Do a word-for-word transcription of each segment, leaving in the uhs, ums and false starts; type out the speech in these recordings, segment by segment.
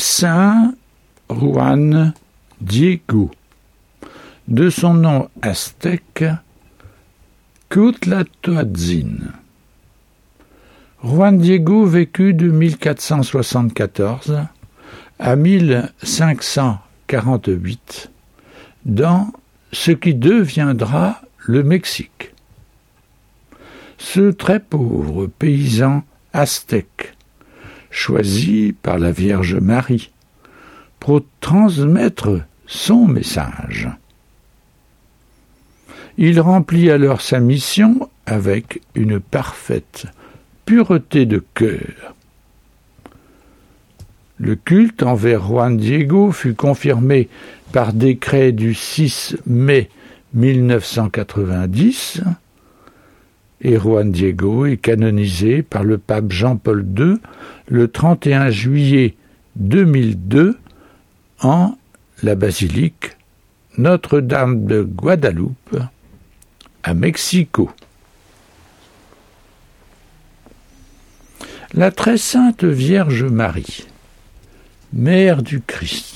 Saint Juan Diego, de son nom aztèque Cuauhtlacoatzin. Juan Diego vécut de mille quatre cent soixante-quatorze à mille cinq cent quarante-huit dans ce qui deviendra le Mexique. Ce très pauvre paysan aztèque, choisi par la Vierge Marie pour transmettre son message. Il remplit alors sa mission avec une parfaite pureté de cœur. Le culte envers Juan Diego fut confirmé par décret du six mai mille neuf cent quatre-vingt-dix et Juan Diego est canonisé par le pape Jean-Paul deux le trente et un juillet deux mille deux en la basilique Notre-Dame de Guadeloupe à Mexico. La très sainte Vierge Marie, Mère du Christ,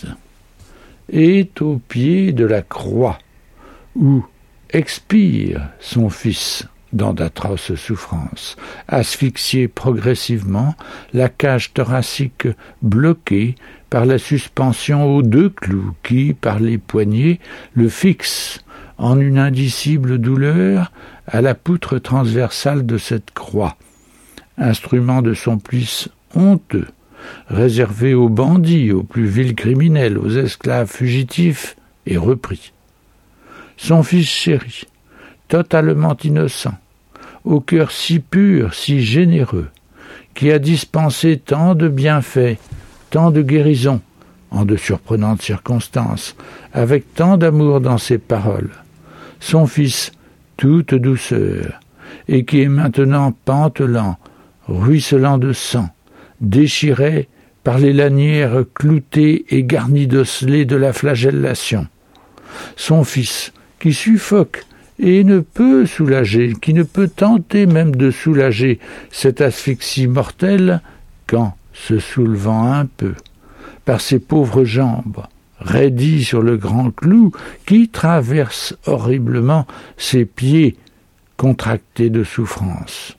est au pied de la croix où expire son Fils dans d'atroces souffrances, asphyxié progressivement, la cage thoracique bloquée par la suspension aux deux clous qui, par les poignets, le fixent en une indicible douleur à la poutre transversale de cette croix, instrument de supplice honteux, réservé aux bandits, aux plus vils criminels, aux esclaves fugitifs et repris. Son Fils chéri, totalement innocent, au cœur si pur, si généreux, qui a dispensé tant de bienfaits, tant de guérisons, en de surprenantes circonstances, avec tant d'amour dans ses paroles, son Fils toute douceur, et qui est maintenant pantelant, ruisselant de sang, déchiré par les lanières cloutées et garnies d'osselets de la flagellation. Son Fils, qui suffoque et ne peut soulager, qui ne peut tenter même de soulager cette asphyxie mortelle, quand, se soulevant un peu, par ses pauvres jambes, raidies sur le grand clou, qui traverse horriblement ses pieds contractés de souffrance.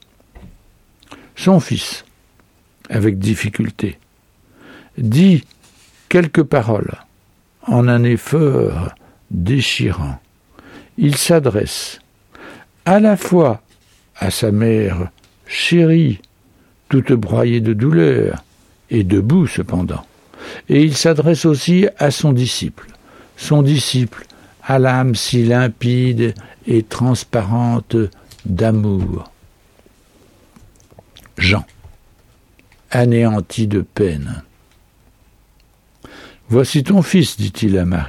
Son Fils, avec difficulté, dit quelques paroles en un effort déchirant. Il s'adresse à la fois à sa mère chérie, toute broyée de douleur, et debout cependant, et il s'adresse aussi à son disciple, son disciple à l'âme si limpide et transparente d'amour. Jean, anéanti de peine. « Voici ton fils, dit-il à Marie. »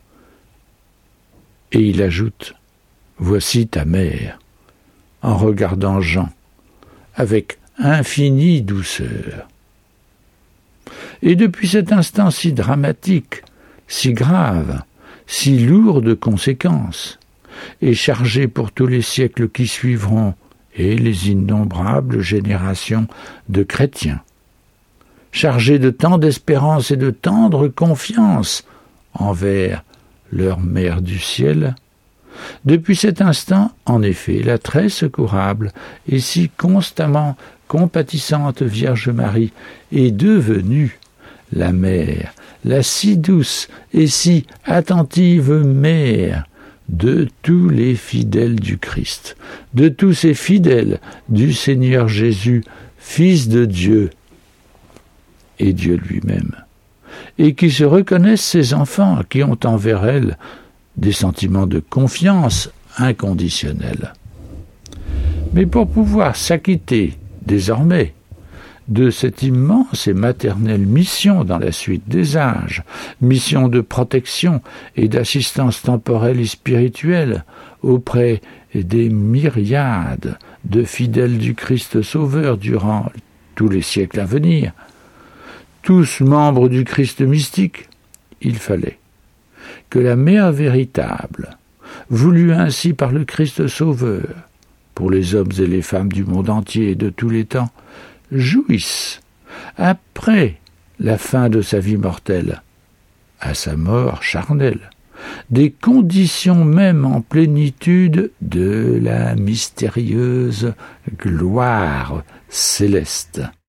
Et il ajoute « Voici ta mère », en regardant Jean, avec infinie douceur. Et depuis cet instant si dramatique, si grave, si lourd de conséquences, et chargé pour tous les siècles qui suivront, et les innombrables générations de chrétiens, chargés de tant d'espérance et de tendre confiance envers leur Mère du ciel, depuis cet instant, en effet, la très secourable et si constamment compatissante Vierge Marie est devenue la mère, la si douce et si attentive mère de tous les fidèles du Christ, de tous ces fidèles du Seigneur Jésus, Fils de Dieu et Dieu lui-même, et qui se reconnaissent ses enfants, qui ont envers elle des sentiments de confiance inconditionnels. Mais pour pouvoir s'acquitter désormais de cette immense et maternelle mission dans la suite des âges, mission de protection et d'assistance temporelle et spirituelle auprès des myriades de fidèles du Christ Sauveur durant tous les siècles à venir, tous membres du Christ mystique, il fallait que la Mère véritable, voulue ainsi par le Christ Sauveur, pour les hommes et les femmes du monde entier et de tous les temps, jouisse, après la fin de sa vie mortelle, à sa mort charnelle, des conditions même en plénitude de la mystérieuse gloire céleste.